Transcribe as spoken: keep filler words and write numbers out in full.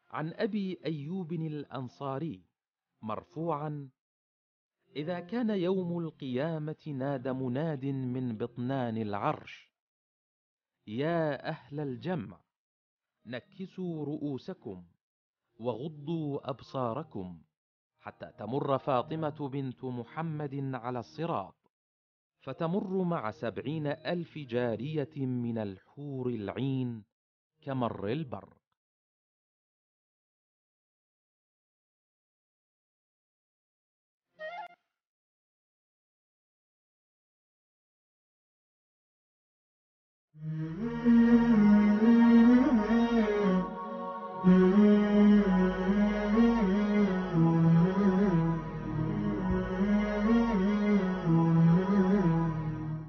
عن أبي أيوب الأنصاري مرفوعا: إذا كان يوم القيامة نادى مناد من بطنان العرش: يا أهل الجمع، نكسوا رؤوسكم وغضوا أبصاركم حتى تمر فاطمة بنت محمد على الصراط، فتمر مع سبعين ألف جارية من الحور العين كمر البر. Mm-hmm.